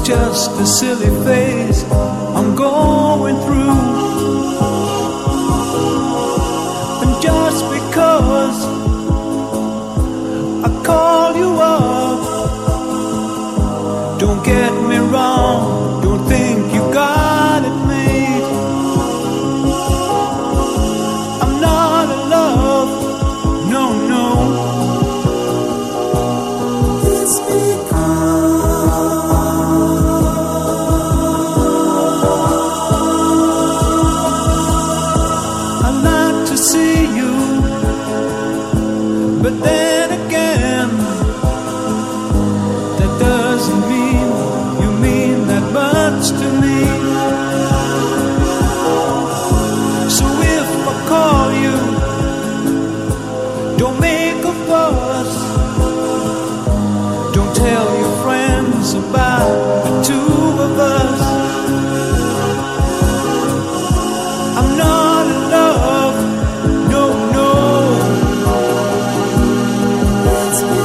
just a silly phase I'm going through. And just because I call you up, don't get me wrong, don't think you got it made. I'm not in love, no, no. It's I like to see you, but then again, that doesn't mean you mean that much to me. So if I call you, don't make a fuss, don't tell your friends about the two of us. I'm not in love, no, no. Let's be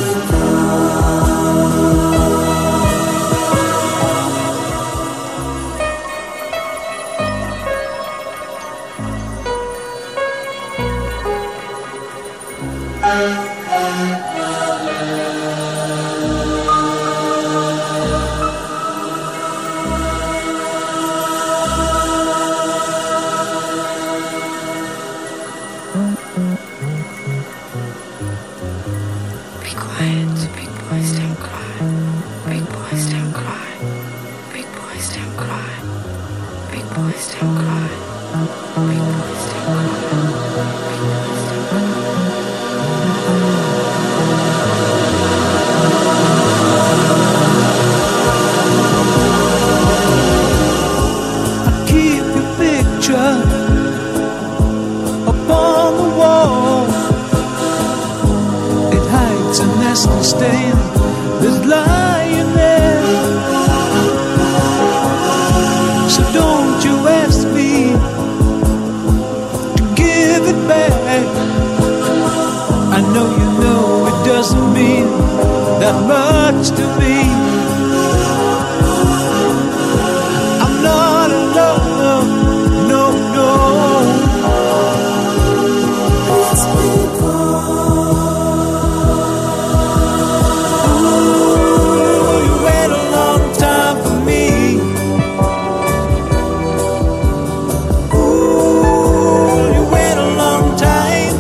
Be quiet, big boys don't cry. Big boys don't cry. Big boys don't cry. Big boys don't cry. Big boys don't cry. I keep your picture upon the wall. It hides a nasty stain that's lying there. So don't you ask me to give it back. I know you know it doesn't mean that much to me. I'm not in love, no, no. It's ooh, you wait a long time for me. Ooh, you wait a long time.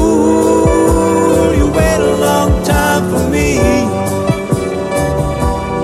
Ooh, you wait a long time for me.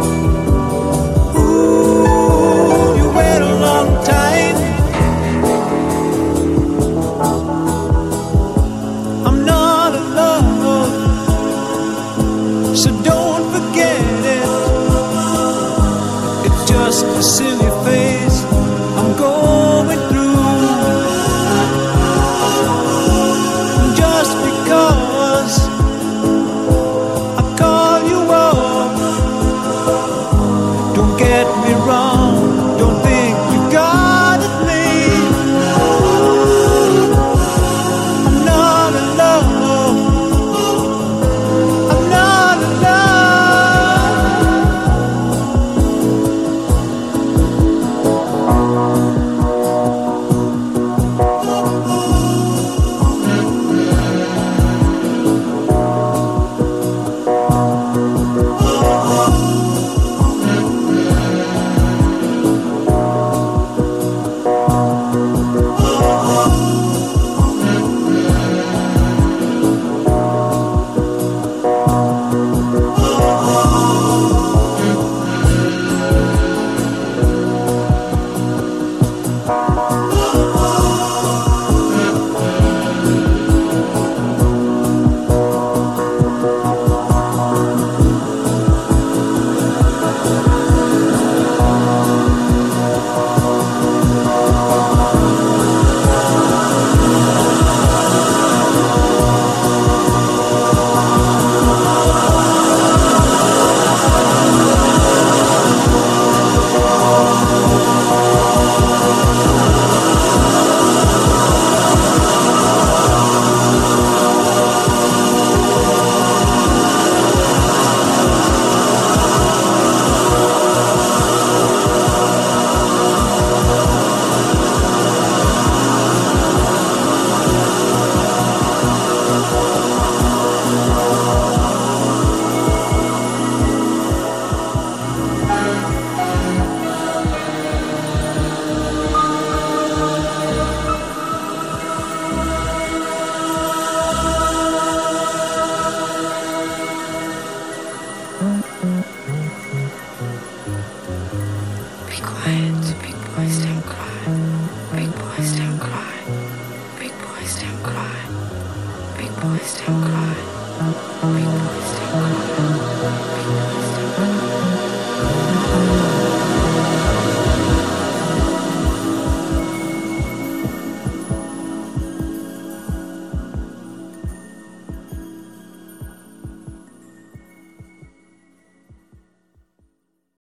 boys don't cry. Big boys don't cry. Big boys don't cry.